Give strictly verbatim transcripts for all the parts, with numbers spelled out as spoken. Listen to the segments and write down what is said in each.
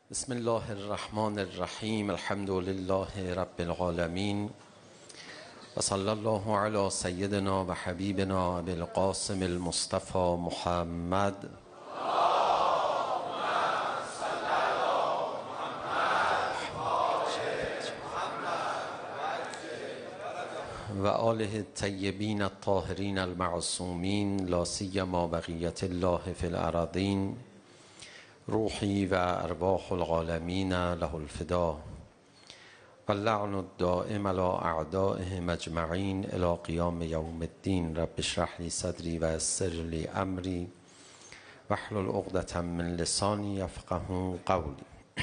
بسم الله الرحمن الرحیم. الحمد لله رب العالمین و صلی الله علی سیدنا و حبیبنا ابی القاسم المصطفى محمد و آله الطیبین الطاهرین المعصومین لا سیما بقیة الله فی الارضین. روحی و ارواح العالمین له الفدا و اللعن الدائم علی اعدائهم اجمعین الی قیام یوم الدین. رب اشرح لی صدری و یسر لی امری واحلل عقدة من لسانی یفقهوا قولی.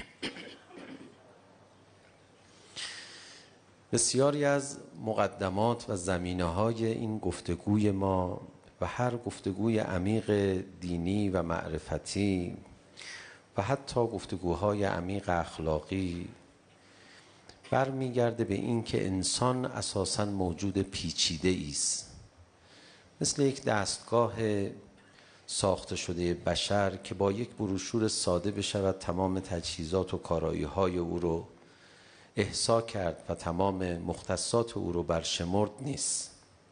بسیاری از مقدمات و زمینه های این گفتگوی ما و هر گفتگوی عمیق دینی و معرفتی و حتی گفتگوهای عمیق اخلاقی برمیگرده به این که انسان اساساً موجود پیچیده است، مثل یک دستگاه ساخته شده بشر که با یک بروشور ساده بشود تمام تجهیزات و کارایی های او رو احصا کرد و تمام مختصات او رو برشمرد نیست.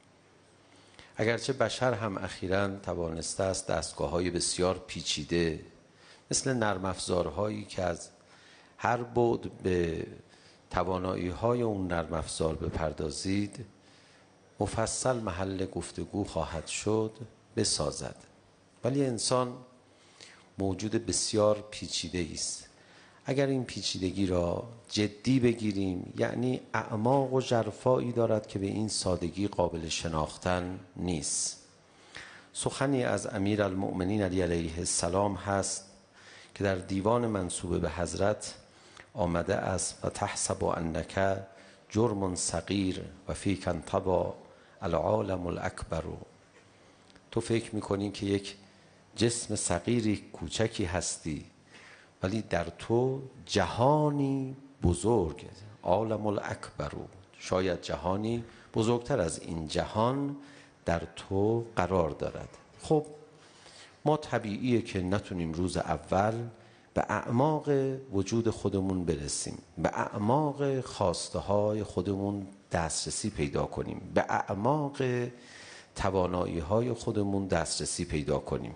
اگرچه بشر هم اخیراً توانسته است دستگاه های بسیار پیچیده مثل نرم افزارهایی که از هر بعد به توانایی های اون نرم افزار بپردازید مفصل محل گفتگو خواهد شد بسازد. ولی انسان موجود بسیار پیچیده است. اگر این پیچیدگی را جدی بگیریم یعنی اعماق و ژرفایی دارد که به این سادگی قابل شناختن نیست. سخنی از امیرالمؤمنین علی علیه السلام هست که در دیوان منسوب به حضرت آمده است و تحسب انک جرم صغیر و فیک انطبع العالم الاکبر. تو فکر میکنی که یک جسم صغیری کوچکی هستی ولی در تو جهانی بزرگ، عالم الاکبر، شاید جهانی بزرگتر از این جهان در تو قرار دارد. خب ما طبیعیه که نتونیم روز اول به اعماق وجود خودمون برسیم، به اعماق خواسته های خودمون دسترسی پیدا کنیم، به اعماق توانایی های خودمون دسترسی پیدا کنیم.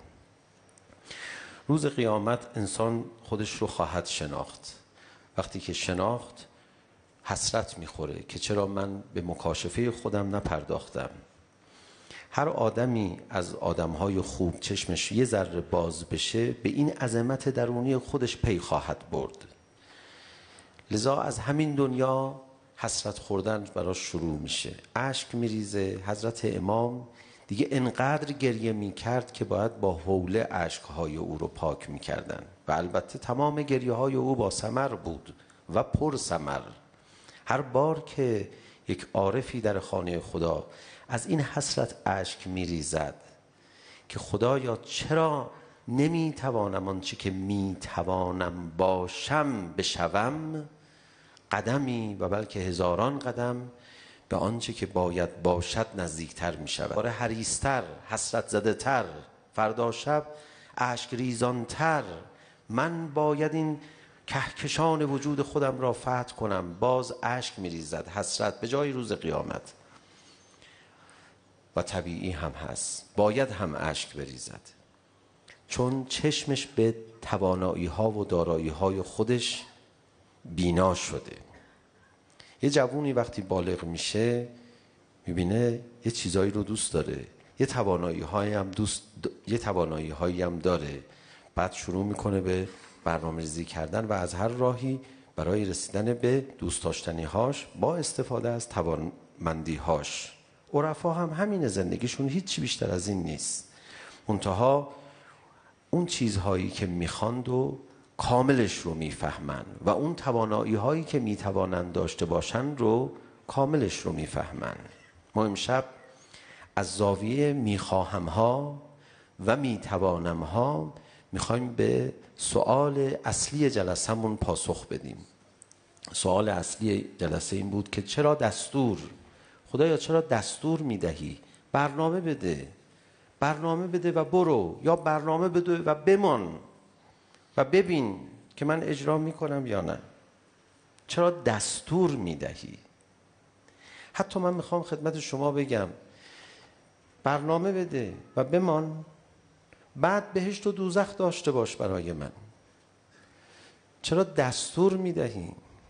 روز قیامت انسان خودش رو خواهد شناخت. وقتی که شناخت حسرت میخوره که چرا من به مکاشفه خودم نپرداختم. هر آدمی از آدمهای خوب چشمش یه ذره باز بشه به این عظمت درونی خودش پی خواهد برد. لذا از همین دنیا حسرت خوردن براش شروع میشه، اشک میریزه. حضرت امام دیگه انقدر گریه میکرد که باید با حوله اشکهای او رو پاک میکردن و البته تمام گریه های او با ثمر بود و پر ثمر. هر بار که یک عارفی در خانه خدا از این حسرت اشک میریزد که خدایا چرا نمیتوانم آنچه که میتوانم باشم بشوم، قدمی و بلکه هزاران قدم به آنچه که باید باشد نزدیکتر میشود، باره حریصتر، حسرت زده تر، فردا شب اشک ریزانتر. من باید این کهکشان وجود خودم را فتح کنم. باز اشک میریزد، حسرت به جای روز قیامت. و طبیعی هم هست، باید هم اشک بریزد، چون چشمش به توانایی ها و دارایی های خودش بینا شده. یه جوونی وقتی بالغ میشه میبینه یه چیزایی رو دوست داره، یه توانایی هایی هم دوست یه توانایی هایی هم داره. بعد شروع میکنه به برنامه‌ریزی کردن و از هر راهی برای رسیدن به دوست داشتنی هاش با استفاده از توانمندی هاش. عرفا هم همین، زندگیشون هیچی بیشتر از این نیست. منتها اون چیزهایی که میخواند و کاملش رو میفهمن و اون توانایی هایی که میتوانند داشته باشن رو کاملش رو میفهمن. ما امشب از زاویه میخواهم ها و میتوانم ها میخوایم به سوال اصلی جلسمون پاسخ بدیم. سوال اصلی جلسه این بود که چرا دستور، خدایا چرا دستور میدهی؟ برنامه بده، برنامه بده و برو، یا برنامه بده و بمان و ببین که من اجرا میکنم یا نه؟ چرا دستور میدهی؟ حتی من میخوام خدمت شما بگم برنامه بده و بمان، بعد بهشت و دوزخ داشته باش برای من. چرا دستور میدهی؟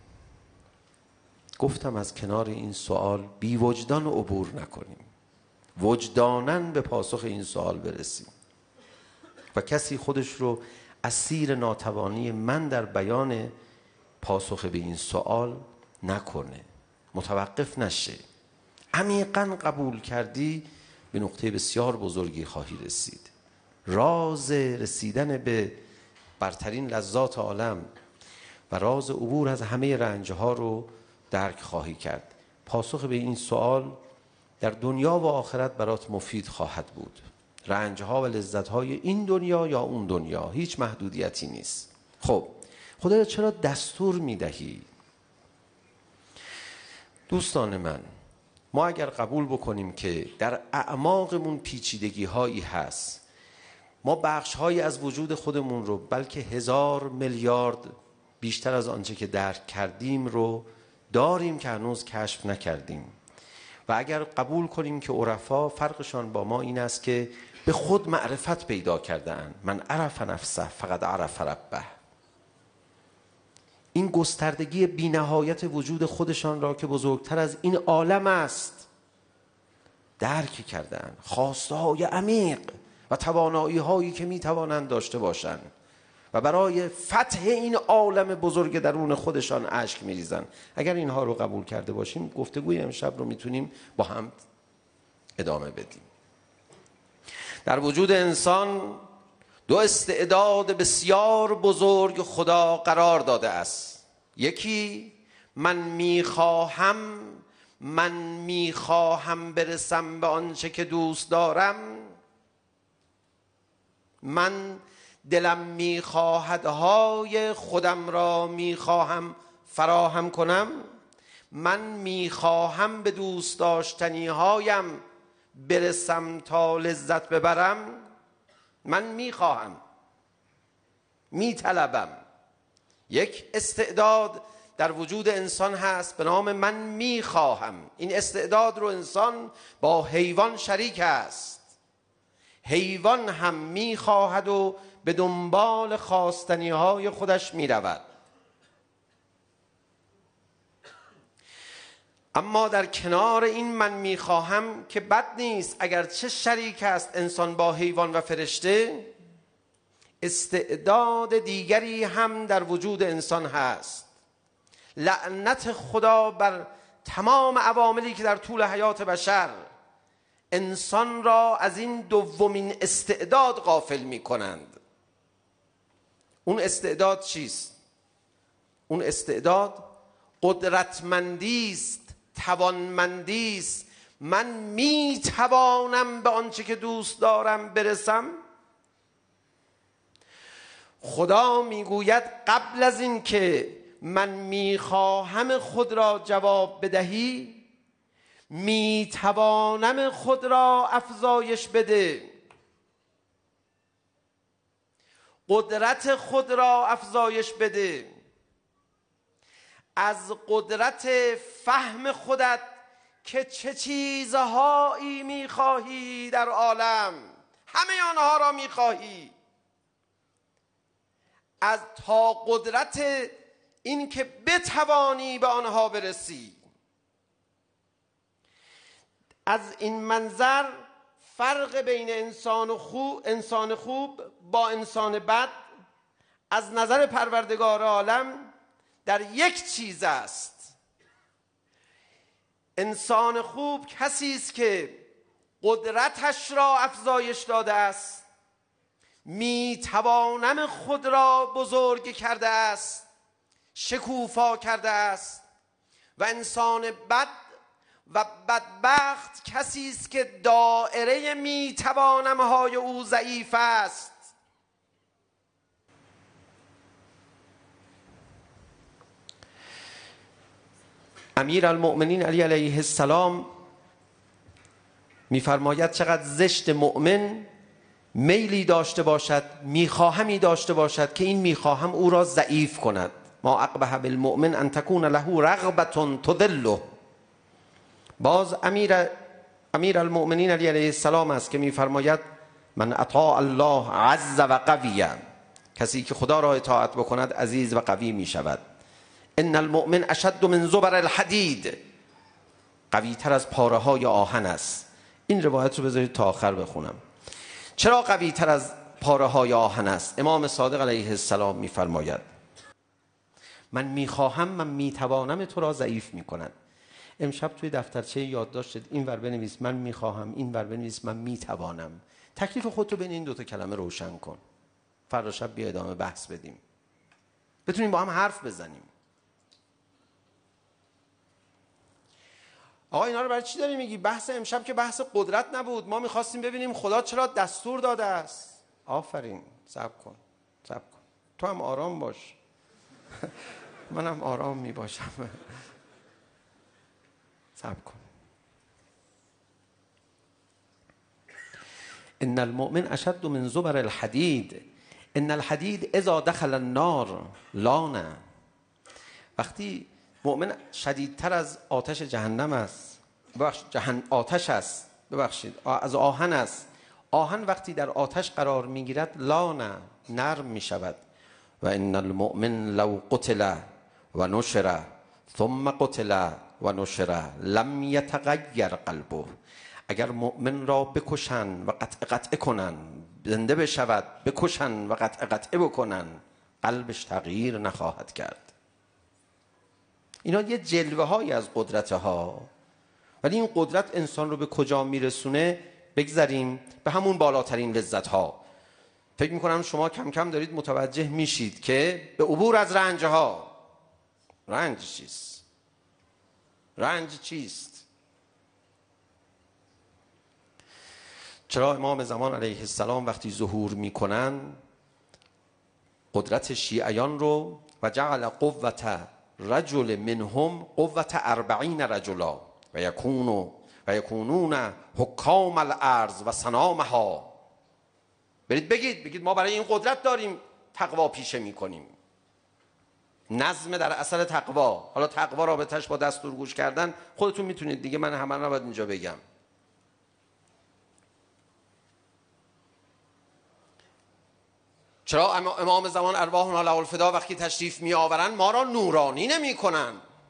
گفتم از کنار این سوال بی وجدان عبور نکنیم، وجداناً به پاسخ این سوال برسیم و کسی خودش رو اسیر ناتوانی من در بیان پاسخ به این سوال نکنه، متوقف نشه. عمیقاً قبول کردی به نقطه بسیار بزرگی خواهی رسید. راز رسیدن به برترین لذات عالم و راز عبور از همه رنجها رو درک خواهی کرد. پاسخ به این سوال در دنیا و آخرت برات مفید خواهد بود. رنجها و لذتهای این دنیا یا اون دنیا، هیچ محدودیتی نیست. خب خدایا چرا دستور میدهی؟ دوستان من، ما اگر قبول بکنیم که در اعماقمون پیچیدگی هایی هست، ما بخش هایی از وجود خودمون رو، بلکه هزار میلیارد بیشتر از آنچه که درک کردیم رو داریم که هنوز کشف نکردیم، و اگر قبول کنیم که عرفا فرقشان با ما این است که به خود معرفت پیدا کرده اند، من عرف نفسه فقد عرف ربه، این گستردگی بی نهایت وجود خودشان را که بزرگتر از این عالم است درک کرده اند، خواسته های عمیق و توانایی هایی که می توانند داشته باشند و برای فتح این عالم بزرگ درون خودشان اشک میریزن. اگر اینها رو قبول کرده باشیم، گفتگوی امشب رو میتونیم با هم ادامه بدیم. در وجود انسان دو استعداد بسیار بزرگ خدا قرار داده است. یکی من میخواهم من میخواهم برسم به آنچه که دوست دارم، من دلم میخواهد های خودم را میخواهم فراهم کنم، من میخواهم به دوست داشتنی هایم برسم تا لذت ببرم، من میخواهم، میطلبم. یک استعداد در وجود انسان هست به نام من میخواهم. این استعداد رو انسان با حیوان شریک است. حیوان هم میخواهد و به دنبال خواستنی های خودش می رود. اما در کنار این من میخواهم که بد نیست، اگر چه شریک است انسان با حیوان و فرشته، استعداد دیگری هم در وجود انسان هست. لعنت خدا بر تمام عواملی که در طول حیات بشر انسان را از این دومین استعداد غافل می کنند. اون استعداد چیست؟ اون استعداد قدرتمندی است، توانمندی است. من می توانم به آنچه که دوست دارم برسم. خدا میگوید قبل از این که من میخواهم خود را جواب بدهی، میتوانم خود را افزایش بده، قدرت خود را افزایش بده. از قدرت فهم خودت که چه چیزهایی میخواهی در عالم، همه آنها را میخواهی، از تا قدرت این که بتوانی به آنها برسی. از این منظر فرق بین انسان خوب انسان خوب با انسان بد از نظر پروردگار عالم در یک چیز است. انسان خوب کسی است که قدرتش را افزایش داده است، میتوانم خود را بزرگ کرده است، شکوفا کرده است. و انسان بد و بدبخت کسی است که دائره میتوانم های او ضعیف است. امیر المؤمنین علی علیه السلام میفرماید چقدر زشت مؤمن میلی داشته باشد، میخواهمی داشته باشد که این میخواهم او را ضعیف کند. ما اقبح بالمؤمن ان تکون له رغبة تذله. باز امیر امیر المؤمنین علی علیه السلام است که میفرماید من اطاع الله عز و قوی، کسی که خدا را اطاعت بکند عزیز و قوی می شود. ان المؤمن اشد من زبر الحدید، قوی تر از پاره های آهن است. این روایت رو بذارید تا آخر بخونم. چرا قوی تر از پاره های آهن است؟ امام صادق علیه السلام میفرماید من میخواهم، من میتوانم تو را ضعیف میکنم. امشب توی دفترچه یادداشت این ور بنویس من میخواهم، این ور بنویس من میتوانم. تکلیف خودت رو بین این دوتا کلمه روشن کن. فردا شب بیا ادامه بحث بدیم، بتونیم با هم حرف بزنیم. آقا اینا رو برای چی داری میگی؟ بحث امشب که بحث قدرت نبود، ما میخواستیم ببینیم خدا چرا دستور داده است. آفرین، صبر کن صبر کن، تو هم آرام باش. منم آرام میباشم. صبر کن. ان المؤمن اشد من زبر الحدید، ان الحدید اذا دخل النار لانه. وقتی مؤمن شدیدتر از آتش جهنم است، ببخشید جهنم آتش است، ببخشید از آهن است. آهن وقتی در آتش قرار میگیرد لانه، نرم میشود. و ان المؤمن لو قتل و نشر ثم قتل و نشر لم یتغیر قلبه. اگر مؤمن را بکشن و قطع قطع کنن، زنده بشود، بکشن و قطع قطع بکنن، قلبش تغییر نخواهد کرد. اینا یه جلوه های از قدرت ها، ولی این قدرت انسان رو به کجا میرسونه؟ بگذاریم به همون بالاترین لذت ها. فکر میکنم شما کم کم دارید متوجه میشید که به عبور از رنج ها. رنج چیست؟ رنج چیست؟ چرا امام زمان علیه السلام وقتی ظهور میکنن قدرت شیعیان رو و جعل قوت رجل منهم قوت اربعین رجلا و یکونو و یکونون حکام الارض و سنامها. برید بگید بگید ما برای این قدرت داریم تقوا پیشه میکنیم. نظم در اثر تقوا. حالا تقوا رابطش با دستور گوش کردن خودتون میتونید دیگه، من همه رو باید اینجا بگم. چرا امام زمان ارواحنا له الفدا وقتی تشریف می آورن ما را نورانی نمی کنن؟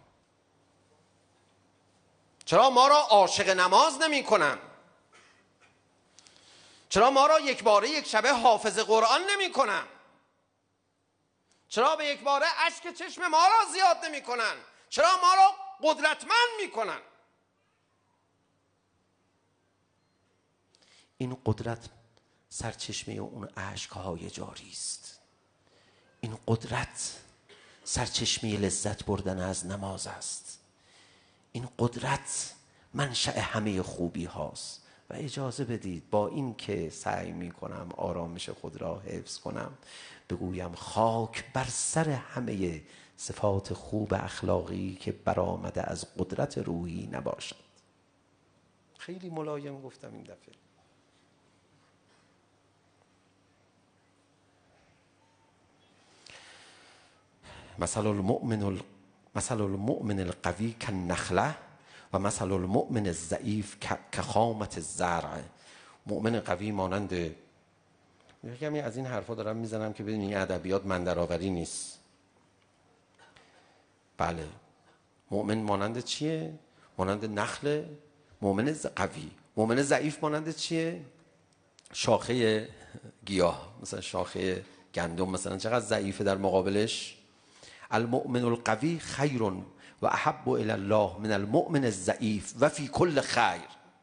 چرا ما را عاشق نماز نمی کنن؟ چرا ما را یک باره یک شبه حافظ قرآن نمی کنن؟ چرا به یک باره اشک چشم ما را زیاد نمی کنن؟ چرا ما را قدرتمند می کنن؟ این قدرت سرچشمه اون اشک‌های جاری است. این قدرت سرچشمه لذت بردن از نماز است. این قدرت منشأ همه خوبی هاست. و اجازه بدید با این که سعی می کنم آرامش خود را حفظ کنم بگویم خاک بر سر همه صفات خوب اخلاقی که برآمده از قدرت روحی نباشد. خیلی ملایم گفتم این دفعه. مثل المؤمن ال... مثل المؤمن القوی كالنخله و مثل المؤمن الضعیف كخامة الزرع. مؤمن قوی مانند، یکمی از این حرفا دارم میزنم که ببینید این ادبیات من درآوری نیست. بله، مؤمن مانند چیه؟ مانند نخل. مؤمن قوی. مؤمن ضعیف مانند چیه؟ شاخه گیاه، مثلا شاخه گندم مثلا چقدر ضعیفه در مقابلش. المؤمن القوی خیر و احب الی الله من المؤمن الضعیف و فی کل خیر.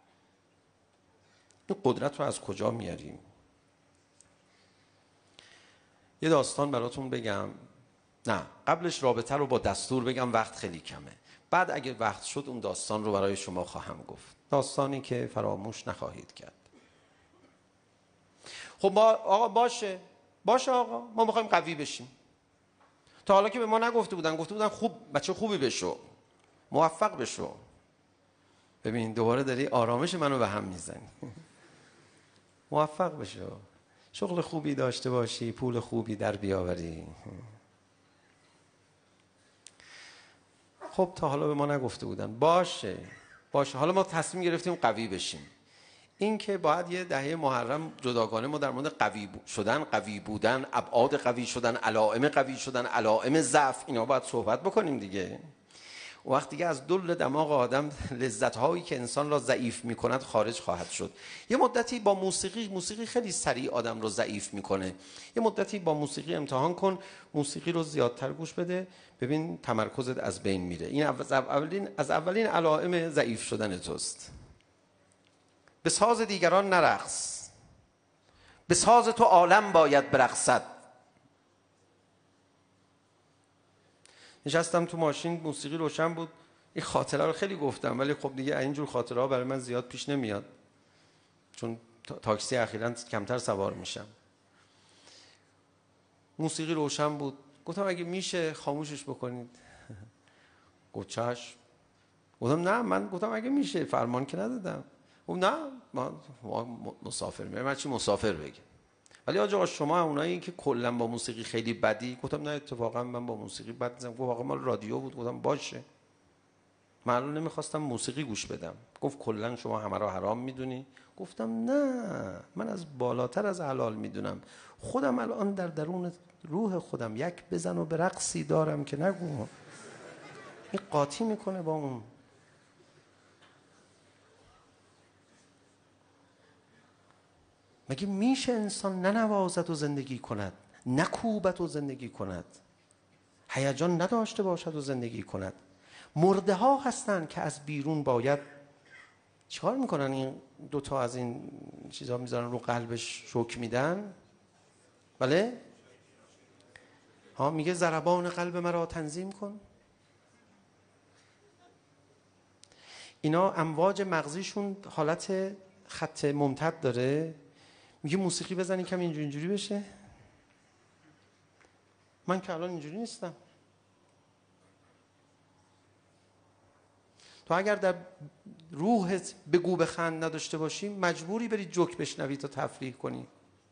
این قدرت رو از کجا میاریم؟ یه داستان براتون بگم. نه، قبلش رابطه رو با دستور بگم، وقت خیلی کمه. بعد اگه وقت شد اون داستان رو برای شما خواهم گفت. داستانی که فراموش نخواهید کرد. خب ما آقا باشه باشه آقا ما میخوایم قوی بشیم. تا حالا که به ما نگفته بودن، گفته بودن خوب بچه خوبی بشو، موفق بشو. ببین دوباره داری آرامش منو به هم میزنی. موفق بشو. شغل خوبی داشته باشی، پول خوبی در بیاوری. خب تا حالا به ما نگفته بودن. باشه باشه حالا ما تصمیم گرفتیم قوی بشیم. این که باید یه دهه محرم جداگانه ما در مورد قوی شدن، قوی بودن، ابعاد قوی شدن، علائم قوی شدن، علائم ضعف، اینا باید صحبت بکنیم دیگه. وقتی دیگه از دل دماغ آدم لذت هایی که انسان را ضعیف میکند خارج خواهد شد. یه مدتی با موسیقی موسیقی خیلی سریع آدم رو ضعیف میکنه. یه مدتی با موسیقی امتحان کن، موسیقی رو زیادتر گوش بده، ببین تمرکزت از بین میره. این از اولین از اولین علائم ضعیف شدن توست. به ساز دیگران نرقص، به ساز تو عالم باید برقصد. نشستم تو ماشین، موسیقی روشن بود. این خاطره رو خیلی گفتم ولی خب دیگه اینجور خاطره ها برای من زیاد پیش نمیاد چون تاکسی اخیراً کمتر سوار میشم. موسیقی روشن بود، گفتم اگه میشه خاموشش بکنید. گفت چشم. گفتم نه، من گفتم اگه میشه، فرمان که ندادم. گفت نه ما مسافر میرم، من چی مسافر بگم. ولی آقا شما اونایی که کلا با موسیقی خیلی بدی. گفتم نه اتفاقا من با موسیقی بد نیستم. گفت آقا ما رادیو بود. گفتم باشه، من الان نمیخواستم موسیقی گوش بدم. گفت کلا شما همه رو حرام میدونی. گفتم نه، من از بالاتر از حلال میدونم. خودم الان در درون روح خودم یک بزن و به رقصی دارم که نگو. این قاطی میکنه با اون. مگه میشه انسان ننوازد و زندگی کند، نکوبت و زندگی کند، هیجان نداشته باشد و زندگی کند؟ مرده ها هستن که از بیرون باید چیکار میکنن؟ این دوتا از این چیزها میذارن رو قلبش، شوک میدن. بله ها، میگه ضربان قلب مرا تنظیم کن. اینا امواج مغزیشون حالت خط ممتد داره. میگه موسیقی بزنی کم اینجوری اینجوری بشه. من که الان اینجوری نیستم. تو اگر در روحت بگو بخند نداشته باشی مجبوری بری جوک بشنوی تا تفریح کنی.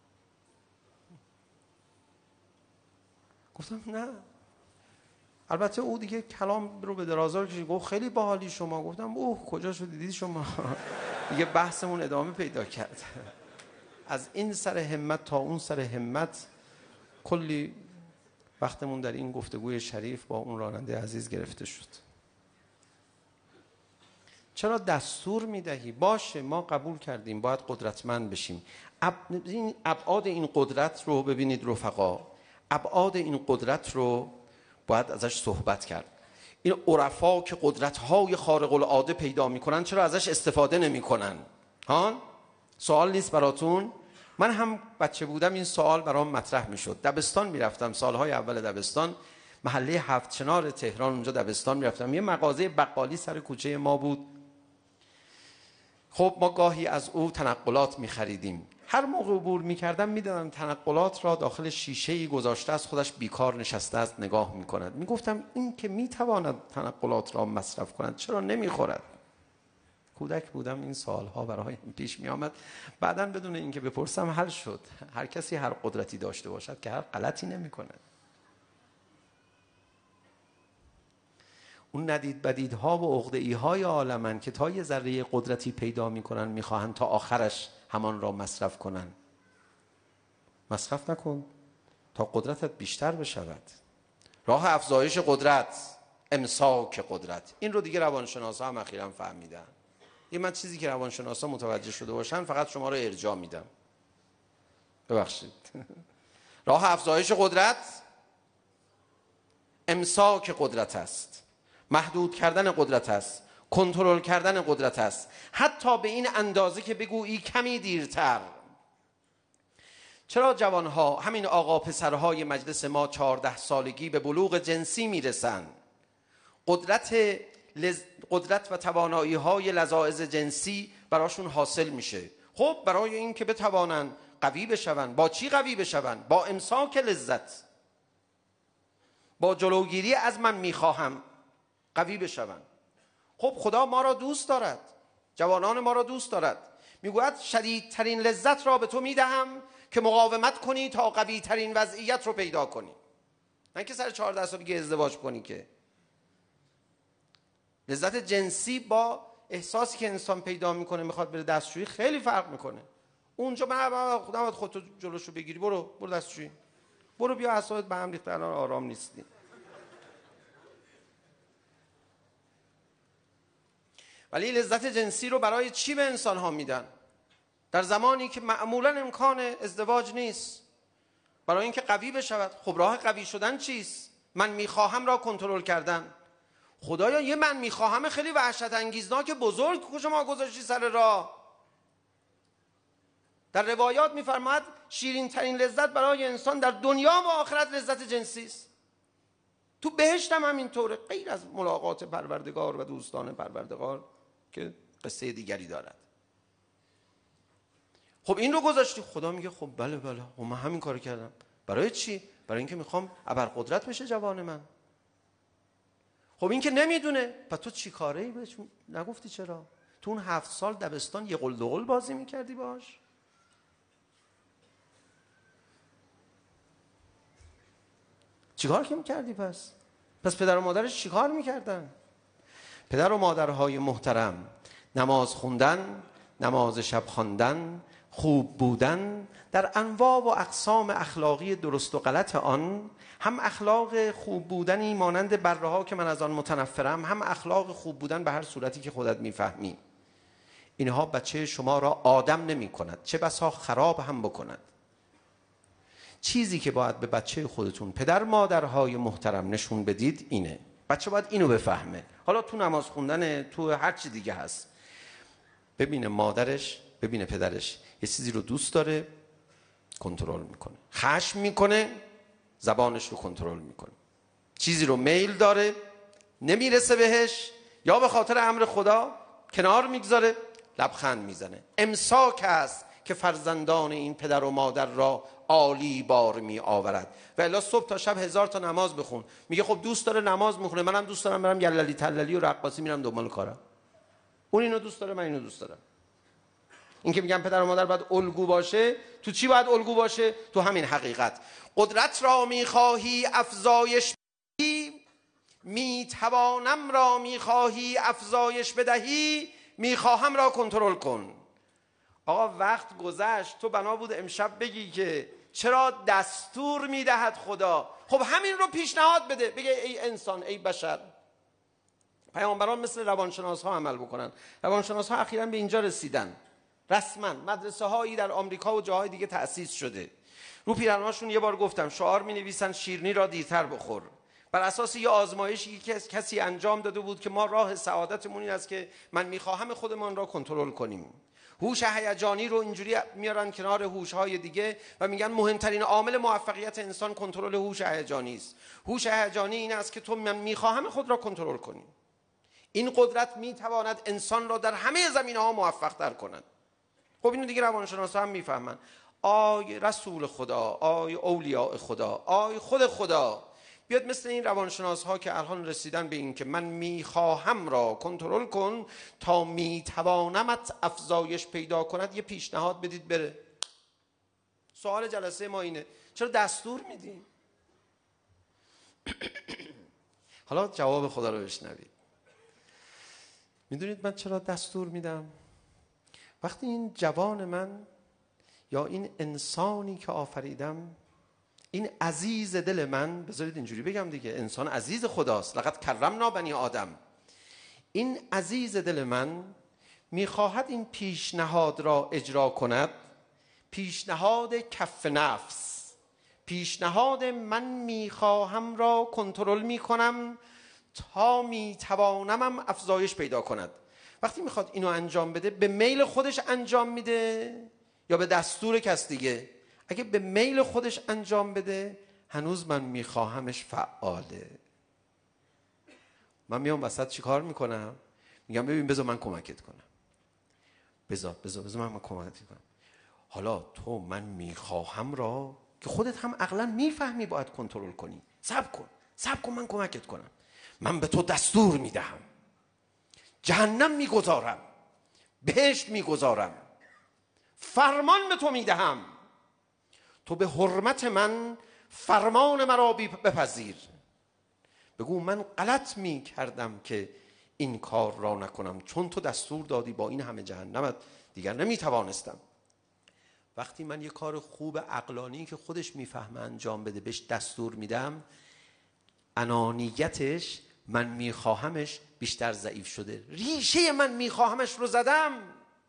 گفتم نه. البته او دیگه کلام رو به درازا کشید، گفت خیلی باحالی شما. گفتم اوه کجا شو دیدی شما. دیگه بحثمون ادامه پیدا کرد. از این سر همت تا اون سر همت کلی وقتمون در این گفتگوی شریف با اون راننده عزیز گرفته شد. چرا دستور میدهی؟ باشه ما قبول کردیم باید قدرتمند بشیم. اب... این ابعاد این قدرت رو ببینید رفقا، ابعاد این قدرت رو باید ازش صحبت کرد. این عرفا که قدرت‌های خارق العاده پیدا میکنن چرا ازش استفاده نمیکنن؟ ها؟ سوال نیست براتون؟ من هم بچه بودم این سوال برام مطرح میشد. دبستان میرفتم، سالهای اول دبستان، محله هفت چنار تهران، اونجا دبستان میرفتم. یه مغازه بقالی سر کوچه ما بود. خب ما گاهی از او تنقلات میخریدیم. هر موقع عبور میکردم میدادم تنقلات را داخل شیشه‌ای گذاشته از خودش بیکار نشسته است نگاه میکند. میگفتم این که میتواند تنقلات را مصرف کند چرا نمیخورد؟ کودک بودم این سالها برایم پیش می آمد. بعداً بدون اینکه بپرسم حل شد. هر کسی هر قدرتی داشته باشد که هر غلطی نمی کند. اون ندید بدیدها و عقده‌ای های عالمن که تا یه ذره قدرتی پیدا می کنن می خواهند تا آخرش همان را مصرف کنن. مصرف نکن تا قدرتت بیشتر بشود. راه افزایش قدرت امساک قدرت. این رو دیگه روانشناسا هم اخیراً فهمیدن. این من چیزی که روانشناسا متوجه شده باشن فقط شما رو ارجاع میدم. ببخشید. راه افزایش قدرت امساک قدرت است. محدود کردن قدرت است. کنترل کردن قدرت است. حتی به این اندازه که بگویی کمی دیرتر. چرا جوانها، همین آقا پسرهای مجلس ما چهارده سالگی به بلوغ جنسی میرسن؟ قدرت لز... قدرت و توانایی های لذاذ جنسی براشون حاصل میشه. خب برای این که بتوانن قوی بشون، با چی قوی بشون؟ با امساک لذت، با جلوگیری از من میخواهم قوی بشون. خب خدا ما را دوست دارد، جوانان ما را دوست دارد. میگوید شدیدترین لذت را به تو میدهم که مقاومت کنی تا قوی ترین وضعیت رو پیدا کنی، نه که سر چهارده سالگی ازدواج کنی. که لذت جنسی با احساسی که انسان پیدا میکنه میخواد بره دستشویی خیلی فرق میکنه. اونجا من خودم خودتو جلوشو بگیری، برو برو دستشویی، برو بیا اعصابت به هم ریخته، الان آرام نیستی. ولی لذت جنسی رو برای چی به انسان ها میدن؟ در زمانی که معمولا امکان ازدواج نیست، برای اینکه قوی بشود. خب راه قوی شدن چیست؟ من میخواهم را کنترل کردن. خدایا یه من میخواهم خیلی وحشت انگیزناک بزرگ کجا ما گذاشتی سر راه. در روایات میفرماد شیرین ترین لذت برای انسان در دنیا و آخرت لذت جنسی است. تو بهشت هم همینطوره، غیر از ملاقات پروردگار و دوستان پروردگار که قصه دیگری دارد. خب این رو گذاشتی. خدا میگه خب بله بله و من همین کارو کردم. برای چی؟ برای اینکه میخوام ابرقدرت بشه جوان من. خب این که نمیدونه، پس تو چی کاره ای بهش نگفتی؟ چرا؟ تو اون هفت سال دبستان یه قل دوقل بازی میکردی باش؟ چیکار که میکردی پس؟ پس پدر و مادرش چیکار میکردن؟ پدر و مادرهای محترم، نماز خوندن، نماز شب خواندن، خوب بودن در انواع و اقسام اخلاقی درست و غلط آن، هم اخلاق خوب بودنی مانند بره ها که من از آن متنفرم، هم اخلاق خوب بودن به هر صورتی که خودت میفهمی. اینها بچه شما را آدم نمی کند، چه بسا خراب هم بکند. چیزی که باید به بچه خودتون پدر مادرهای محترم نشون بدید اینه. بچه باید اینو بفهمه. حالا تو نماز خوندن، تو هر چی دیگه هست، ببینه مادرش، ببینه پدرش یه چیزی رو دوست داره، کنترل میکنه. خشم میکنه، زبانش رو کنترل میکنه. چیزی رو میل داره، نمیرسه بهش، یا به خاطر امر خدا کنار میگذاره، لبخند میزنه. امساک است که فرزندان این پدر و مادر را عالی بار می آورد. و الا صبح تا شب هزار تا نماز بخون. میگه خب دوست داره نماز میخونه، منم دوست دارم برم یللی تللی و رقاصی، میرم دنبال کارم. اون اینو دوست داره، من اینو دوست دارم. این که میگم پدر و مادر باید الگو باشه، تو چی باید الگو باشه؟ تو همین حقیقت. قدرت را میخواهی افزایش بدهی، میتوانم را میخواهی افزایش بدهی، میخواهم را کنترل کن. آقا وقت گذشت، تو بنا بود امشب بگی که چرا دستور میدهد خدا. خب همین رو پیشنهاد بده، بگه ای انسان، ای بشر. پیامبران مثل روانشناس ها عمل بکنن. روانشناس ها اخیراً به اینجا رسیدن. رسما مدرسه هایی در آمریکا و جاهای دیگه تأسیس شده. رو پیرهناشون یه بار گفتم شعار می نویسن شیرینی را دیرتر بخور. بر اساس یه آزمایشی که کسی انجام داده بود که ما راه سعادتمون این است که من میخواهم خودمان را کنترل کنیم. هوش هیجانی رو اینجوری میارن کنار هوش‌های دیگه و میگن مهمترین عامل موفقیت انسان کنترل هوش هیجانی است. هوش هیجانی این است که تو من میخواهم خود را کنترل کنی. این قدرت میتواند انسان را در همه زمینه‌ها موفق تر کند. خب اینو دیگه روانشناسا هم میفهمن. آی رسول خدا، آی اولیاء خدا، آی خود خدا بیاد مثل این روانشناس ها که الان رسیدن به این که من میخواهم را کنترل کن تا میتوانمت افزایش پیدا کند، یه پیشنهاد بدید بره. سوال جلسه ما اینه، چرا دستور میدیم؟ حالا جواب خدا رو بشنوید. میدونید من چرا دستور میدم؟ وقتی این جوان من یا این انسانی که آفریدم، این عزیز دل من، بذارید اینجوری بگم دیگه، انسان عزیز خداست، لقد کرمنا بنی آدم. این عزیز دل من میخواهد این پیشنهاد را اجرا کند، پیشنهاد کف نفس، پیشنهاد من میخواهم را کنترل میکنم تا میتوانمم افزایش پیدا کند. وقتی میخواد اینو انجام بده، به میل خودش انجام میده یا به دستور کس دیگه؟ اگه به میل خودش انجام بده، هنوز من میخواهمش فعاله. من میام وسط چی کار میکنم؟ میگم ببین بذار من کمکت کنم، بذار بذار بذار من, من کمکت کنم. حالا تو من میخواهم را که خودت هم عقلا میفهمی باید کنترل کنی، صبر کن صبر کن من کمکت کنم. من به تو دستور میدهم، جهنم میگذارم، بهشت میگذارم، فرمان به تو میدهم. تو به حرمت من فرمان مرا بپذیر. بگو من غلط می کردم که این کار را نکنم، چون تو دستور دادی با این همه جهنمت دیگر نمی توانستم. وقتی من یه کار خوب عقلانی که خودش میفهمه انجام بده بهش دستور میدم، انانیتش من میخواهمش بیشتر ضعیف شده. ریشه من میخواهمش رو زدم.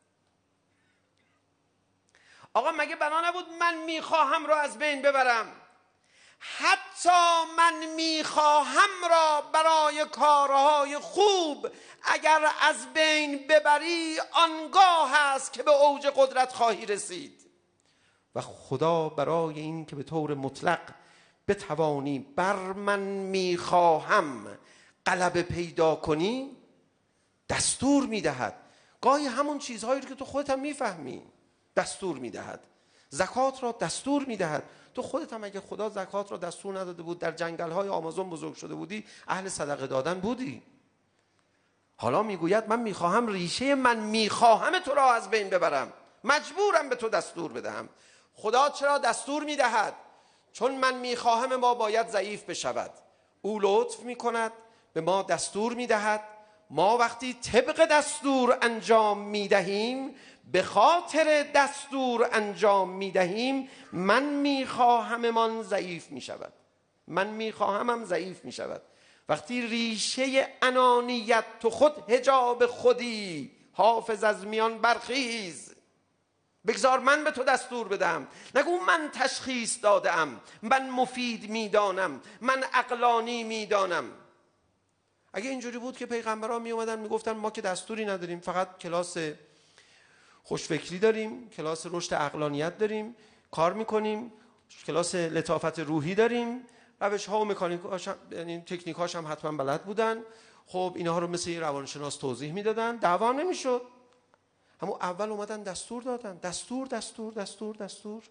آقا مگه بنا نبود من میخواهم رو از بین ببرم؟ حتی من میخواهم را برای کارهای خوب اگر از بین ببری، آنگاه هست که به اوج قدرت خواهی رسید. و خدا برای این که به طور مطلق بتوانی بر من میخواهم غلبه پیدا کنی دستور میدهد. گاهی همون چیزهایی رو که تو خودت هم میفهمی دستور میدهد. زکات را دستور میدهد. تو خودت هم اگه خدا زکات را دستور نداده بود، در جنگل‌های آمازون بزرگ شده بودی، اهل صدقه دادن بودی. حالا میگوید من میخواهم ریشه من میخواهم تو را از بین ببرم، مجبورم به تو دستور بدهم. خدا چرا دستور میدهد؟ چون من میخواهم ما باید ضعیف بشود. او لطف میکند، به ما دستور میدهد. ما وقتی طبق دستور انجام میدهیم، به خاطر دستور انجام میدهیم، من میخواهممان ضعیف میشود. من میخواهمم ضعیف میشود. وقتی ریشه انانیت تو خود حجاب خودی، حافظ از میان برخیز، بگذار من به تو دستور بدم. نگو من تشخیص دادم، من مفید میدانم، من عقلانی میدانم. اگه اینجوری بود که پیغمبران می اومدن میگفتن ما که دستوری نداریم، فقط کلاس خوشفکری داریم، کلاس رشد عقلانیت داریم، کار میکنیم، کلاس لطافت روحی داریم، روش ها و مکانیکاش هم، یعنی تکنیکاش هم حتما بلد بودن. خب اینها رو مثل یه روانشناس توضیح میدادن، دعوا نمیشد. همون اول اومدن دستور دادن، دستور دستور دستور دستور.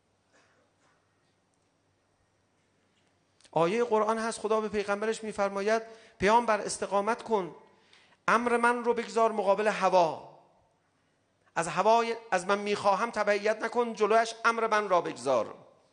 آیه قرآن هست خدا به پیغمبرش میفرماید پیامبر استقامت کن، امر من رو بگذار مقابل هوا. از هوای از من میخواهم تبعیت نکن، جلوش امر من را بگذار.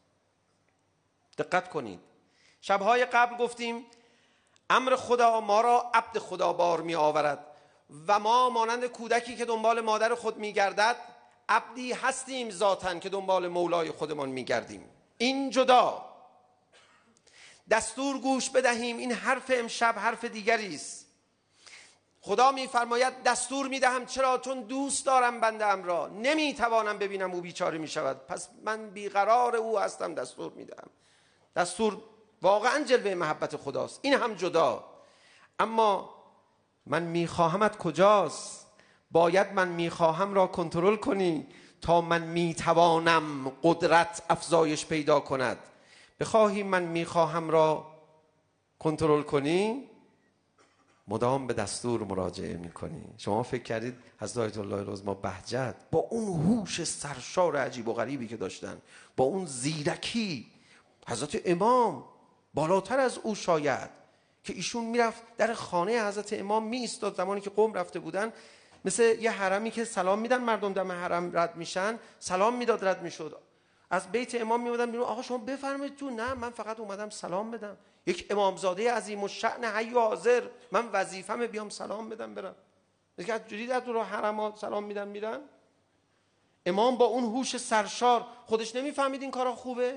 دقت کنید، شبهای قبل گفتیم امر خدا ما را عبد خدا بار می آورد و ما مانند کودکی که دنبال مادر خود می گردد، عبدی هستیم ذاتن که دنبال مولای خودمان می گردیم. این جدا. دستور گوش بدهیم، این حرف امشب حرف دیگری است. خدا میفرماید دستور میدهم. چرا؟ چون دوست دارم بنده ام را، نمیتوانم ببینم او بیچاره میشود، پس من بیقرار او هستم، دستور میدهم. دستور واقعا جلوه محبت خداست، این هم جدا. اما من میخواهمت کجاست؟ باید من میخواهم را کنترل کنی تا من میتوانم قدرت افزایش پیدا کند. بخواهی من میخواهم را کنترل کنی، مدام به دستور مراجعه میکنی. شما فکر کردید حضرت آیت الله العظمی بهجت با اون هوش سرشار عجیب و غریبی که داشتن، با اون زیرکی، حضرت امام بالاتر از او شاید، که ایشون میرفت در خانه حضرت امام می ایستاد زمانی که قوم رفته بودن، مثل یه حرمی که سلام میدن مردم دم حرم رد میشن، سلام میداد رد میشد. از بیت امام میومدن بیرون، آقا شما بفرمایید تو. نه من فقط اومدم سلام بدم، یک امامزاده عظیم الشأن حی و حاضر، من وظیفه‌مه بیام سلام بدم برم. دیگه جوری در تو حرم سلام میدن میرن. امام با اون هوش سرشار خودش نمیفهمید این کارا خوبه؟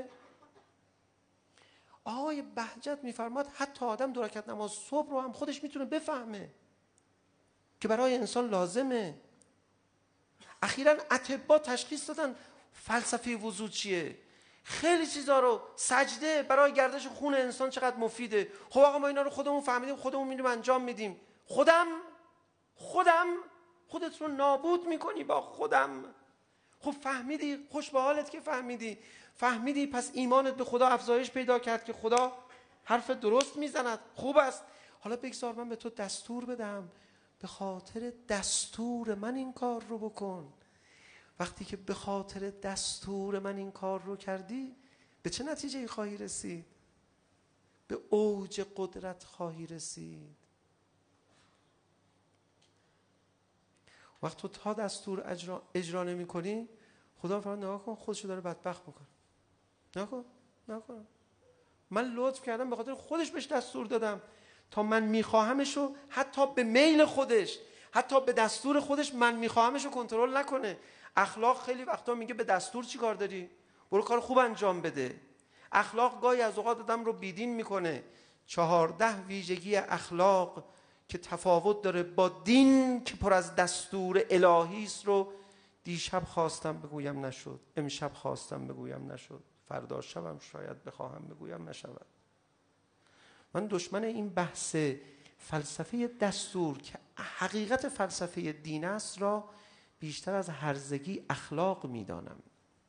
آقای بهجت میفرماد حتی آدم دو رکعت نماز صبح رو هم خودش میتونه بفهمه که برای انسان لازمه. اخیراً اطباء تشخیص دادن فلسفه وضو چیه، خیلی چیزا رو، سجده برای گردش خون انسان چقدر مفیده. خب آقا ما اینا رو خودمون فهمیدیم، خودمون میریم انجام میدیم. خودم خودم خودت رو نابود میکنی با خودم. خب فهمیدی، خوش به حالت که فهمیدی. فهمیدی پس ایمانت به خدا افزایش پیدا کرد که خدا حرف درست میزند، خوب است. حالا بگذار من به تو دستور بدم، به خاطر دستور من این کار رو بکن. وقتی که به خاطر دستور من این کار رو کردی، به چه نتیجه خواهی رسید؟ به اوج قدرت خواهی رسید. وقت تو تا دستور اجرا, اجرا نمی کنی، خدا فرمان نگاه کن خودشو داره بدبخت میکنه. نکن نکن. من لطف کردم به خاطر خودش بهش دستور دادم تا من میخواهمشو حتی به میل خودش، حتی به دستور خودش من میخواهمشو کنترل نکنه. اخلاق خیلی وقتا میگه به دستور چی کار داری؟ برو کار خوب انجام بده. اخلاق گاهی از اوقات آدم رو بیدین میکنه. چهارده ویژگی اخلاق که تفاوت داره با دین که پر از دستور الهی است رو دیشب خواستم بگویم نشد، امشب خواستم بگویم نشد، فردا شبم شاید بخواهم بگویم نشود. من دشمن این بحث فلسفه دستور که حقیقت فلسفه دین است را بیشتر از هرزگی اخلاق میدانم.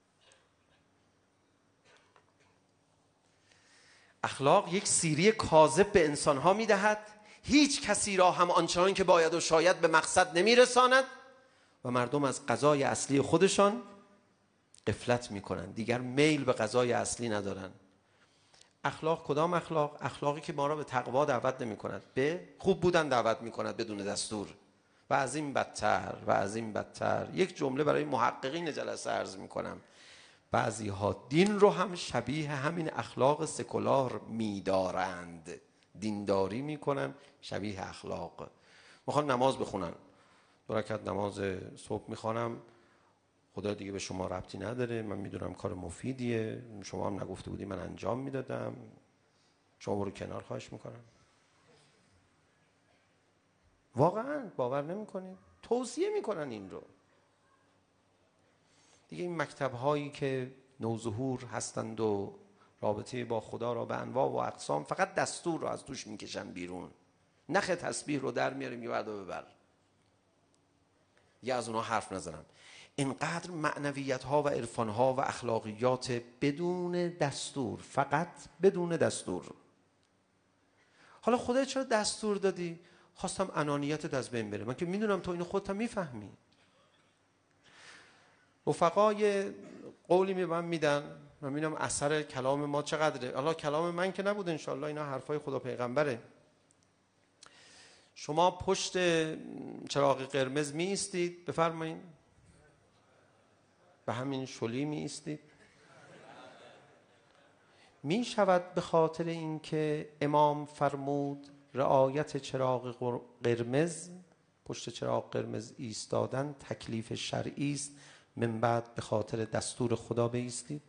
اخلاق یک سیری کاذب به انسانها میدهد، هیچ کسی را هم آنچنان که باید و شاید به مقصد نمیرساند و مردم از غذای اصلی خودشان غفلت میکنند، دیگر میل به غذای اصلی ندارند. اخلاق کدام اخلاق؟ اخلاقی که ما را به تقوا دعوت نمی کند، به خوب بودن دعوت می کند بدون دستور. و از این بدتر و از این بدتر. یک جمله برای محققین جلسه عرض می کنم. بعضی ها دین رو هم شبیه همین اخلاق سکولار می دارند. دینداری می کنن شبیه اخلاق. میخوان نماز بخونن، دو رکعت نماز صبح میخوانم، خدا دیگه به شما ربطی نداره، من میدونم کار مفیدیه، شما هم نگفته بودی من انجام میدادم، شما برو کنار، خواهش میکنم. واقعا باور نمیکنید؟ توصیه میکنن این رو دیگه. این مکتب هایی که نوظهور هستند و رابطه با خدا را به انواع و اقسام فقط دستور رو از توش میکشن بیرون، نخ تسبیح رو در میاره میبرد و ببر، یا از اونها حرف نزنم. اینقدر معنویت ها و عرفان ها و اخلاقیات بدون دستور، فقط بدون دستور. حالا خدا چرا دستور دادی؟ خواستم انانیتت از بین بره. من که میدونم تو اینو خودت هم میفهمی. رفقای قولی می من میدن، من میدونم اثر کلام ما چقدره. حالا کلام من که نبود، انشالله اینا حرفای خدا پیغمبره. شما پشت چراغ قرمز می ایستید، بفرمایید به همین شلی می ایستید. می شود به خاطر اینکه امام فرمود رعایت چراغ قرمز، پشت چراغ قرمز ایستادن تکلیف شرعی است، من بعد به خاطر دستور خدا بایستید؟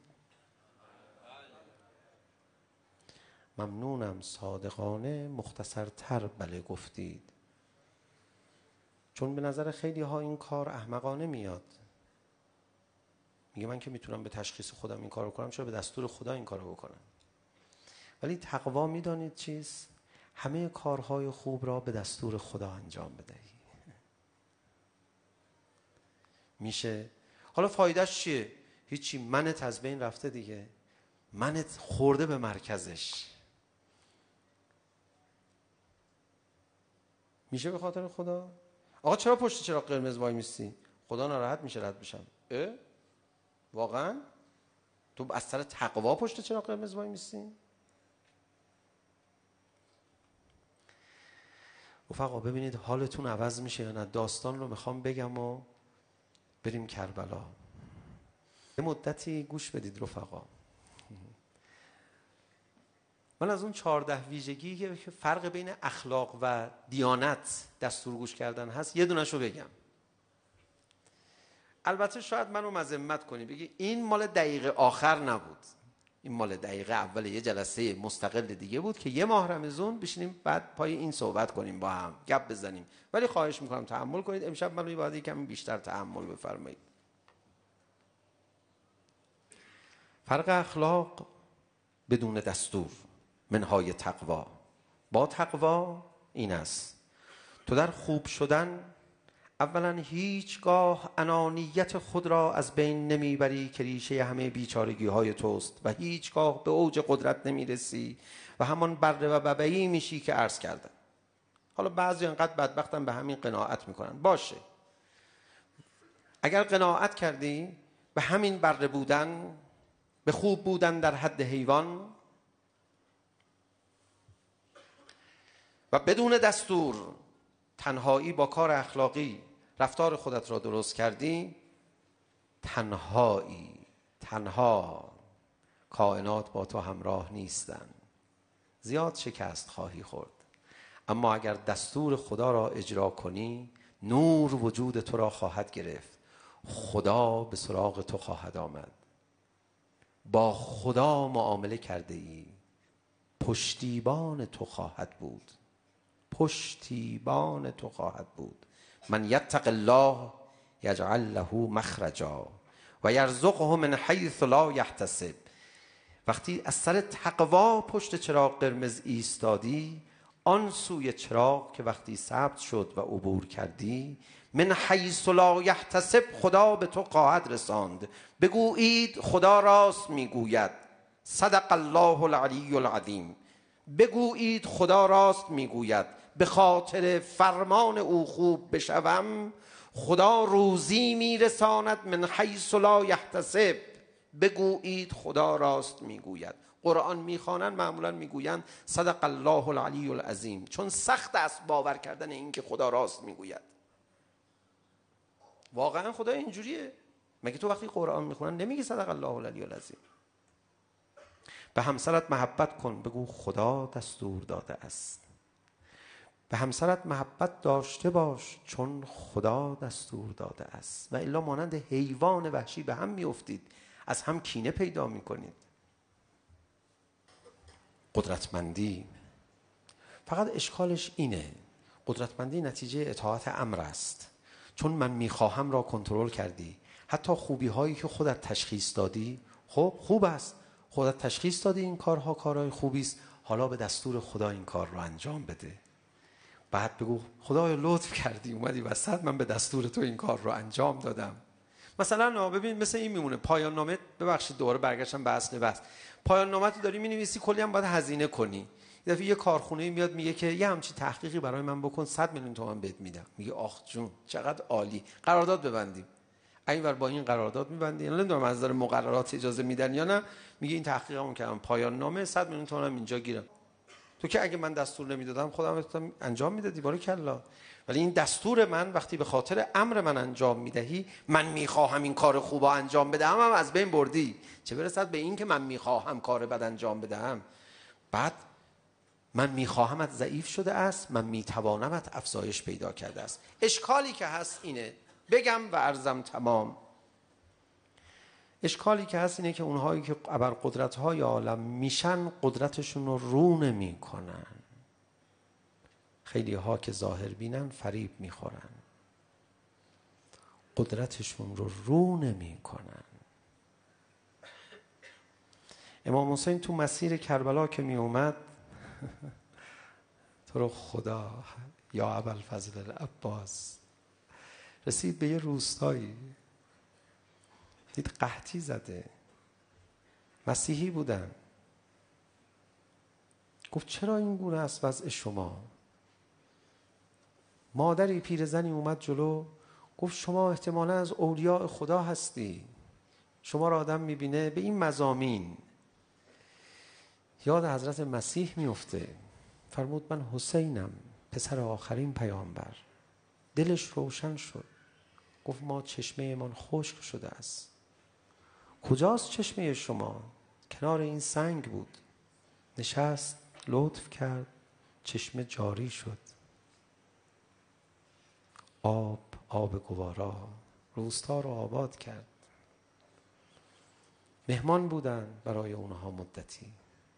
ممنونم صادقانه مختصرتر بله گفتید، چون به نظر خیلی ها این کار احمقانه میاد. میگه من که میتونم به تشخیص خودم این کارو کنم، چرا به دستور خدا این کارو بکنم؟ ولی تقوا میدانید چیست؟ همه کارهای خوب را به دستور خدا انجام بدهی. میشه. حالا فایدهش چیه؟ هیچی، منت از بین رفته دیگه، منت خورده به مرکزش. میشه به خاطر خدا؟ آقا چرا پشت چراغ قرمز وای میستی؟ خدا ناراحت میشه رد بشم. اه؟ واقعا؟ تو از سر تقوا پشت چراغ قرمز وای میستی؟ رفقا ببینید حالتون عوض میشه یا نه. داستان رو میخوام بگم و بریم کربلا. یه مدتی گوش بدید رفقا. من از اون چهارده ویژگی که فرق بین اخلاق و دیانت دستور گوش کردن هست یه دونشو بگم. البته شاید منو مذمت کنی بگی این مال دقیقه آخر نبود، این مال دقیقه اول یه جلسه مستقل دیگه بود که یه ماه رمضان بشینیم بعد پای این صحبت کنیم، با هم گپ بزنیم. ولی خواهش میکنم تحمل کنید، امشب منو باید یکم بیشتر تحمل بفرمایید. فرق اخلاق بدون دستور منهای تقوا با تقوا این است: تو در خوب شدن اولا هیچگاه انانیت خود را از بین نمیبری که ریشه همه بیچارگی های توست و هیچگاه به اوج قدرت نمیرسی و همان بره و ببعی میشی که عرض کردن. حالا بعضی انقدر بدبختن به همین قناعت میکنن، باشه. اگر قناعت کردی به همین بره بودن، به خوب بودن در حد حیوان و بدون دستور، تنهایی با کار اخلاقی رفتار خودت را درست کردی، تنهایی، تنها کائنات با تو همراه نیستند. زیاد شکست خواهی خورد، اما اگر دستور خدا را اجرا کنی نور وجود تو را خواهد گرفت. خدا به سراغ تو خواهد آمد. با خدا معامله کرده ای، پشتیبان تو خواهد بود. پشتیبان تو خواهد بود. من یتق الله یجعل له مخرجا و یرزقه من حیث لا یحتسب. وقتی از سر تقوا پشت چراغ قرمز ایستادی، آن سوی چراغ که وقتی ثبت شد و عبور کردی، من حیث لا یحتسب خدا به تو خواهد رساند. بگویید خدا راست میگوید. صدق الله العلی العظیم. بگویید خدا راست میگوید. به خاطر فرمان او خوب بشوم، خدا روزی میرساند من حیث لا یحتسب. بگویید خدا راست میگوید. قرآن میخوانند معمولا میگویند صدق الله العلی العظیم، چون سخت است باور کردن این که خدا راست میگوید. واقعا خدا اینجوریه؟ مگه تو وقتی قرآن میخونن نمیگی صدق الله العلی العظیم؟ به همسرت محبت کن، بگو خدا دستور داده است. به همسرت محبت داشته باش چون خدا دستور داده است، و الا مانند حیوان وحشی به هم میافتید، از هم کینه پیدا میکنید. قدرتمندی فقط اشکالش اینه، قدرتمندی نتیجه اطاعت امر است. چون من میخواهم را کنترل کردی، حتی خوبی هایی که خودت تشخیص دادی، خب خوب است، خودت تشخیص دادی این کارها کارهای خوبی است، حالا به دستور خدا این کار رو انجام بده. بعد بگو خدایا لطف کردی اومدی وسط، من به دستور تو این کار رو انجام دادم. مثلا ببین مثل این میمونه، پایان نامه، ببخشید دوباره برگشتم به اصل بحث، پایان نامه تو داری مینویسی، کلی هم باید هزینه کنی. یه دفعه یه کارخونه میاد میگه که یه همچین تحقیقی برای من بکن، صد میلیون تومان بهت میدم. میگه آخ جون چقدر عالی، قرارداد ببندیم. اینور با این قرارداد میبندی، نمیدونم از نظر مقررات اجازه میدن یا نه. میگه این تحقیقمون کردم، پایان نامه صد میلیون تومان اینجا گیرم. تو که اگه من دستور نمیدادم خودم انجام میدادی، باریکلا. ولی این دستور من وقتی به خاطر امر من انجام میدهی، من میخواهم این کار خوب انجام بدهم، هم از بین بردی. چه برسد به این که من میخواهم کار بد انجام بدهم. بعد من میخواهمت ضعیف شده است، من میتوانمت افزایش پیدا کرده است. اشکالی که هست اینه، بگم و عرضم تمام، اشکالی که هست اینه که اونهایی که ابرقدرت‌های عالم میشن قدرتشون رو رو نمی کنن. خیلی ها که ظاهر بینن فریب میخورن، قدرتشون رو رو نمی کنن. امام حسین تو مسیر کربلا که می اومد تو رو خدا یا ابوالفضل العباس، رسید به یه روستایی، دید قحطی زده، مسیحی بودن. گفت چرا این گونه است وضع شما؟ مادری پیرزنی اومد جلو، گفت شما احتمالا از اولیاء خدا هستی، شما را آدم میبینه به این مضامین. یاد حضرت مسیح میفته، فرمود من حسینم، پسر آخرین پیامبر. دلش روشن شد، گفت ما چشمه من خشک شده است. کجاست چشمه شما؟ کنار این سنگ بود. نشست، لطف کرد، چشمه جاری شد. آب، آب گوارا، روستا رو آباد کرد. مهمان بودن برای اونها مدتی.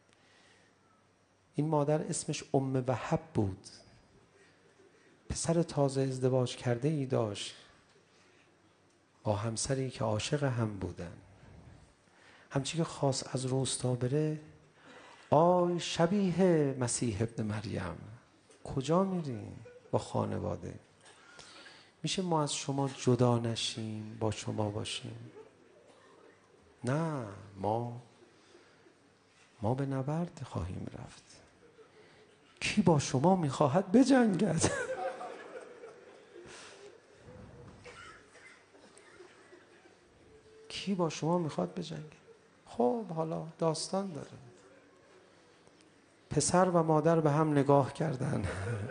این مادر اسمش ام وهب بود، پسر تازه ازدواج کرده ای داشت با همسری که عاشق هم بودن. همچی که خواست از روستا بره، آی شبیه مسیح ابن مریم، کجا میرین با خانواده؟ میشه ما از شما جدا نشیم، با شما باشیم؟ نه، ما ما به نبرد خواهیم رفت. کی با شما میخواهد بجنگد؟ کی با شما میخواد بجنگه؟ خب حالا داستان داره. پسر و مادر به هم نگاه کردن،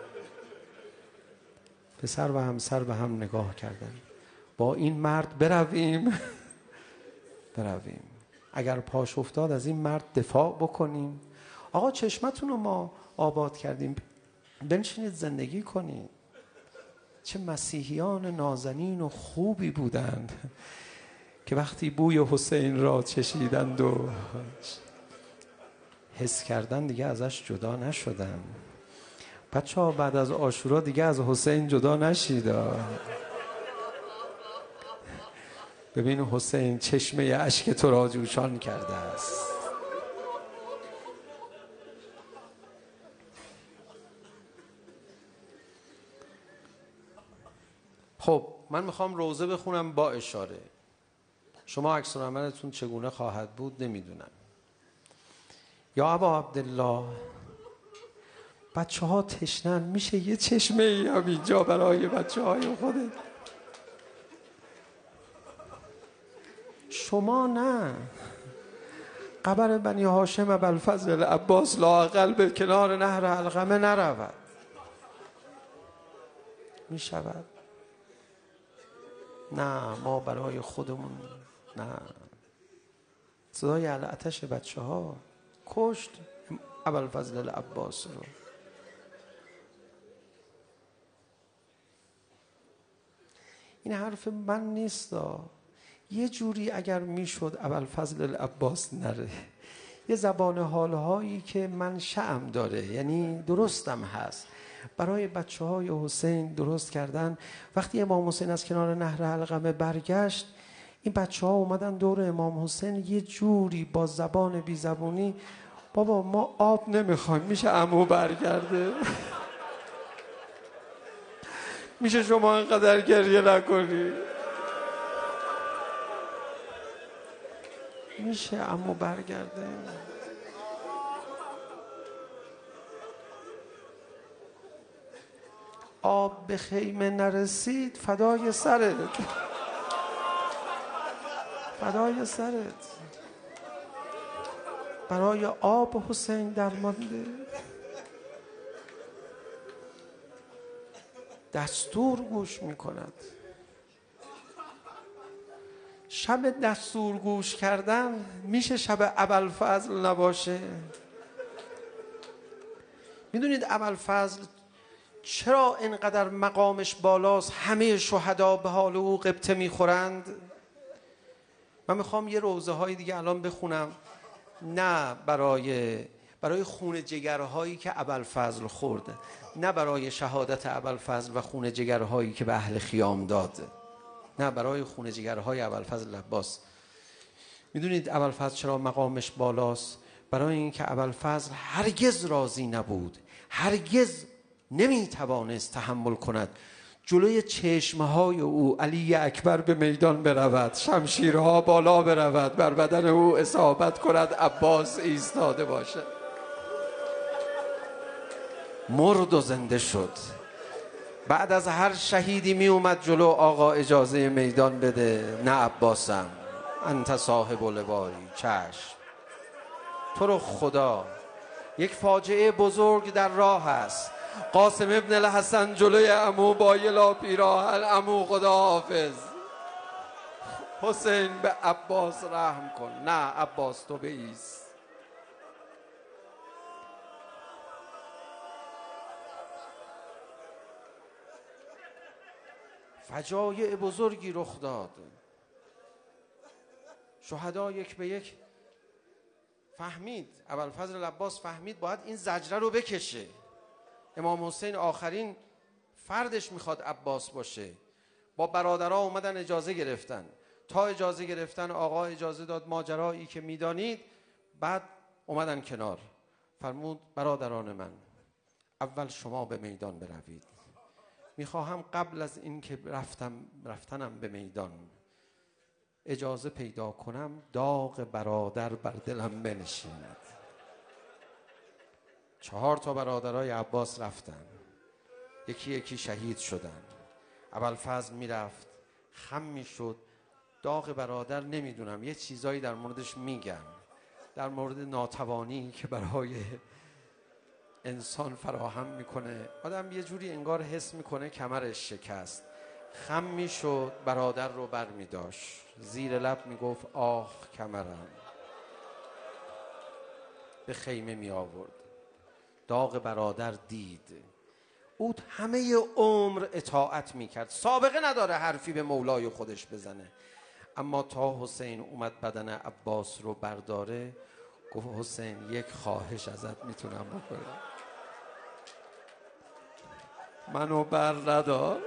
پسر و همسر به هم نگاه کردن، با این مرد برویم برویم. اگر پاش افتاد از این مرد دفاع بکنیم. آقا چشمتون رو ما آباد کردیم، بنشینید زندگی کنید. چه مسیحیان نازنین و خوبی بودند که وقتی بوی حسین را چشیدند و حس کردن دیگه ازش جدا نشدن. بچه ها بعد از عاشورا دیگه از حسین جدا نشید. ببین حسین چشمه اشک تو را جوشان کرده است. خب من میخوام روزه بخونم با اشاره. شما عکس العملتون چگونه خواهد بود نمیدونم. یا ابا عبدالله، بچه ها تشنن، میشه یه چشمه ای هم اینجا برای بچه های خودت؟ شما نه، قبر بنی هاشم ابوالفضل عباس لااقل به کنار نهر علقمه نرود. میشود؟ نه، ما برای خودمون نه. صدای علعتش بچه ها کشت ابوالفضل عباس رو. این حرف من نیست. یه جوری اگر میشد ابوالفضل عباس نره، یه زبان حالهایی که منشأم داره، یعنی درستم هست، برای بچه های حسین درست کردن. وقتی امام حسین از کنار نهر علقمه برگشت، این بچه ها اومدن دور امام حسین یه جوری با زبان بی زبونی، بابا ما آب نمیخوایم، میشه عمو برگرده؟ میشه شما اینقدر گریه نکنی؟ میشه عمو برگرده؟ آب به خیمه نرسید، فدای سرت، فدای سرت. برای آب حسین درمانده. دستور گوش میکند. شب دستور گوش کردن میشه شب ابوالفضل نباشه؟ میدونید ابوالفضل چرا اینقدر مقامش بالاست؟ همه شهدا به حال او غبطه میخورند. من میخوام یه روزه های دیگه الان بخونم، نه برای برای خون جگرهایی که ابوالفضل خورده، نه برای شهادت ابوالفضل و خون جگرهایی که به اهل خیام داد، نه برای خون جگرهای ابوالفضل عباس. میدونید ابوالفضل چرا مقامش بالاست؟ برای اینکه ابوالفضل هرگز راضی نبود، هرگز نمیتوانست تحمل کند جلوی چشمهای او علی اکبر به میدان برود، شمشیرها بالا برود، بر بدن او اصابت کند، عباس ایستاده باشد. مرد و زنده شد. بعد از هر شهیدی می اومد جلو، آقا اجازه میدان بده. نه عباسم، انت صاحب لوایی، چشم. تو رو خدا، یک فاجعه بزرگ در راه است. قاسم ابن الحسن جلوی عمو با یه لا پیراهن، عمو خدا حافظ، حسین به عباس رحم کن. نه عباس تو بایست. فجایع بزرگی رخ داد. شهدا یک به یک فهمید، ابوالفضل عباس فهمید باید این زجره رو بکشه. امام حسین آخرین فردش میخواد عباس باشه. با برادرها اومدن اجازه گرفتن. تا اجازه گرفتن آقا اجازه داد ماجرایی که میدانید. بعد اومدن کنار، فرمود برادران من، اول شما به میدان بروید. میخواهم قبل از این که رفتم رفتنم به میدان اجازه پیدا کنم داغ برادر بر دلم بنشیند. چهار تا برادرای عباس رفتن، یکی یکی شهید شدن. ابوالفضل میرفت، خم میشد. داغ برادر نمیدونم، یه چیزایی در موردش میگن، در مورد ناتوانی که برای انسان فراهم میکنه. آدم یه جوری انگار حس میکنه کمرش شکست. خم میشد، برادر رو بر میداشت، زیر لب میگفت آخ کمرم. به خیمه می آورد. داغ برادر دید. او همه عمر اطاعت می کرد، سابقه نداره حرفی به مولای خودش بزنه. اما تا حسین اومد بدن عباس رو برداره، گفت حسین یک خواهش ازت میتونم بکنم، منو بر ندار.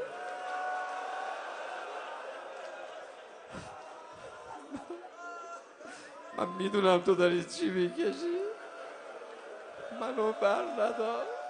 من میدونم تو داری چی میکشی، منو بر ندار.